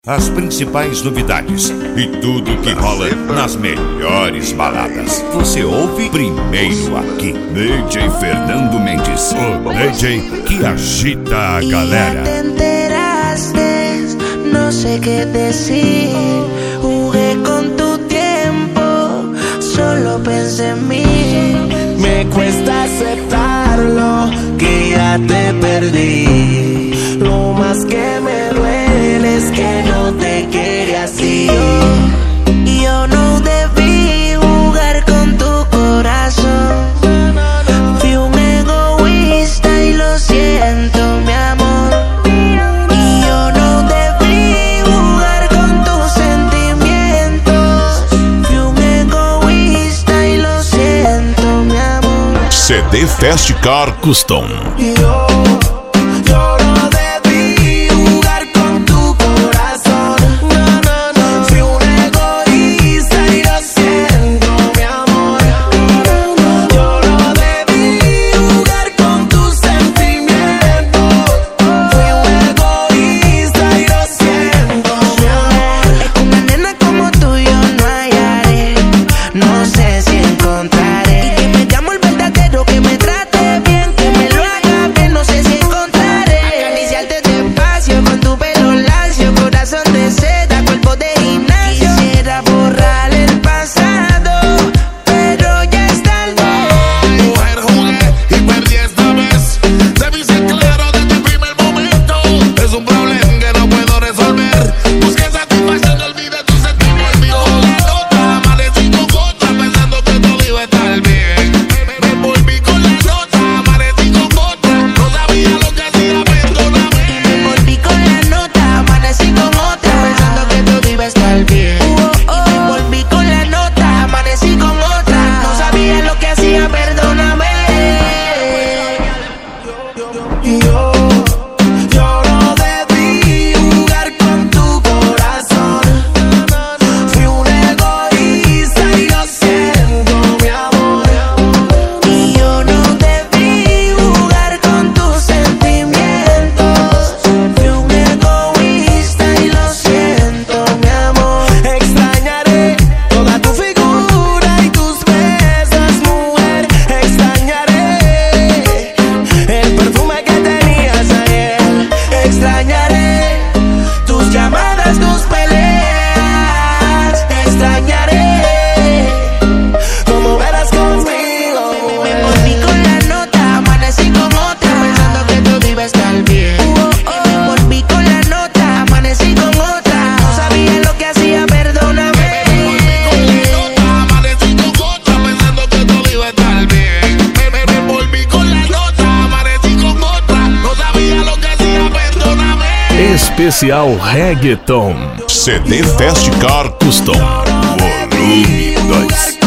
As principais novidades e tudo que rola nas melhores baladas. Você ouve primeiro aqui. DJ Fernando Mendes, o DJ que agita a galera. Ya te enteraste, no sé qué decir. Jugué con tu tiempo, solo pensé en mí. Me cuesta aceptarlo, que ya te perdí. Lo más que me duele es que no te quiere así. Yo no debí jugar con tu corazón. Fui un egoísta y lo siento, mi amor. Y yo no debí jugar con tus sentimientos. Fui un egoísta y lo siento, mi amor. CD Fast Car Custom. Yo no debí jugar con tu corazón. No. Fui un egoísta y lo siento, mi amor. Yo no debí jugar con tus sentimientos. Fui un egoísta y lo siento, mi amor. Es que una nena como tú yo no hallaré. No sé si encontraré. Y que me llamo el verdadero, que me trate bien, que me lo haga bien. No sé si encontraré. Acariciarte despacio con tu pelo lacio, corazón de seda, cuerpo de gimnasio. Quisiera borrar el pasado, pero ya es tarde. Mujer, jugué y perdí esta vez. Debí ser claro desde el primer momento. Es un problema que no puedo resolver. Busqué satisfacción, olvidé tu sentimiento. Me dio la nota, amanecí con otra, pensando que todo iba a estar bien. Me volví con la nota, amanecí con otra. No sabía lo que hacía, perdóname. Me volví con la nota, amanecí con otra, pensando que todo iba a estar bien. Y me volví con la nota, amanecí con otra, no sabía lo que hacía, perdóname. Yo no debí jugar con tu corazón. Fui un egoísta y lo siento, mi amor. Y yo no debí jugar con tus sentimientos. Fui un egoísta y lo siento, mi amor. Extrañaré toda tu figura y tus besos, mujer. Extrañaré el perfume que tenías ayer. Extrañaré tus llamadas, tus peleas. Extrañaré cómo verás conmigo. Me volví con la nota, amanecí con otra, pensando que todo iba a estar bien. Y me volví con la nota, amanecí con otra, no sabía lo que hacía, perdóname. Amanecí con otra, pensando que todo iba a estar bien. Me volví con la nota, amanecí con otra. No sabía lo que hacía, perdóname. Especial Reggaeton. CD Fast Car Custom, volume 2.